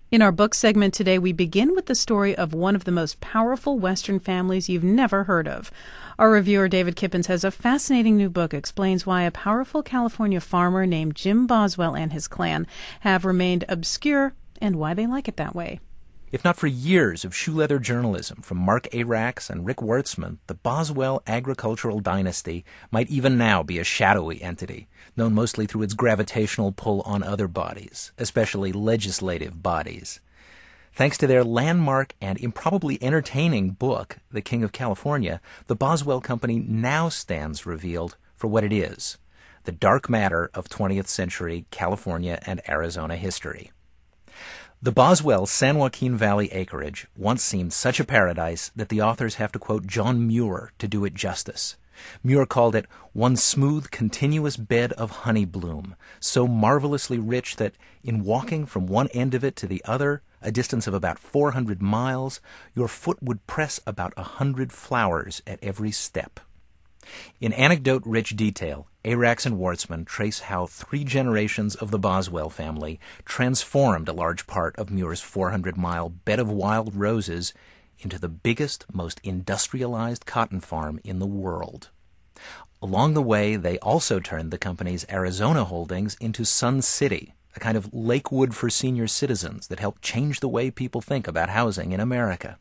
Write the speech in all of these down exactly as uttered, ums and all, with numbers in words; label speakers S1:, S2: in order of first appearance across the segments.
S1: In our book segment today, we begin with the story of one of the most powerful Western families you've never heard of. Our reviewer, David Kippens, has a fascinating new book explains why a powerful California farmer named Jim Boswell and his clan have remained obscure and why they like it that way.
S2: If not for years of shoe-leather journalism from Mark Arax and Rick Wertzman, the Boswell agricultural dynasty might even now be a shadowy entity, known mostly through its gravitational pull on other bodies, especially legislative bodies. Thanks to their landmark and improbably entertaining book, The King of California, the Boswell Company now stands revealed for what it is, the dark matter of twentieth century California and Arizona history. The Boswell San Joaquin Valley acreage once seemed such a paradise that the authors have to quote John Muir to do it justice. Muir called it one smooth, continuous bed of honey bloom, so marvelously rich that in walking from one end of it to the other, a distance of about four hundred miles, your foot would press about a hundred flowers at every step. In anecdote-rich detail, Arax and Wertzman trace how three generations of the Boswell family transformed a large part of Muir's four hundred mile bed of wild roses into the biggest, most industrialized cotton farm in the world. Along the way, they also turned the company's Arizona holdings into Sun City, a kind of Lakewood for senior citizens that helped change the way people think about housing in America.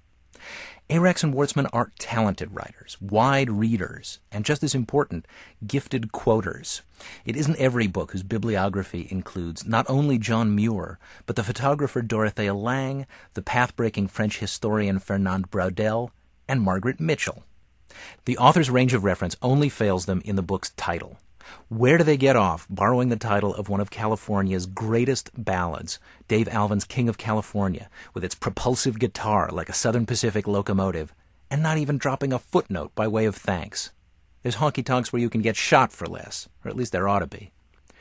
S2: Arax and Wertzman are talented writers, wide readers, and just as important, gifted quoters. It isn't every book whose bibliography includes not only John Muir, but the photographer Dorothea Lange, the path-breaking French historian Fernand Braudel, and Margaret Mitchell. The author's range of reference only fails them in the book's title. Where do they get off borrowing the title of one of California's greatest ballads, Dave Alvin's King of California, with its propulsive guitar like a Southern Pacific locomotive, and not even dropping a footnote by way of thanks? There's honky-tonks where you can get shot for less, or at least there ought to be.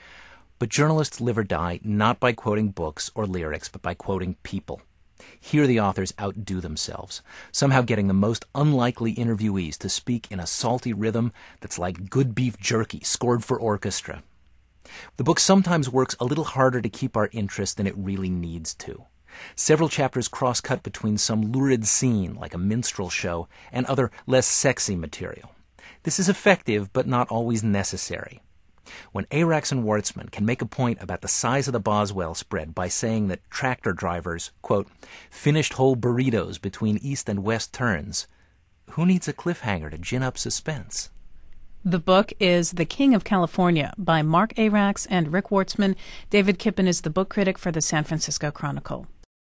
S2: But journalists live or die not by quoting books or lyrics, but by quoting people. Here the authors outdo themselves, somehow getting the most unlikely interviewees to speak in a salty rhythm that's like good beef jerky scored for orchestra. The book sometimes works a little harder to keep our interest than it really needs to. Several chapters cross-cut between some lurid scene, like a minstrel show, and other less sexy material. This is effective, but not always necessary. When Arax and Wertzman can make a point about the size of the Boswell spread by saying that tractor drivers, quote, finished whole burritos between east and west turns, who needs a cliffhanger to gin up suspense?
S1: The book is The King of California by Mark Arax and Rick Wertzman. David Kippen is the book critic for the San Francisco Chronicle.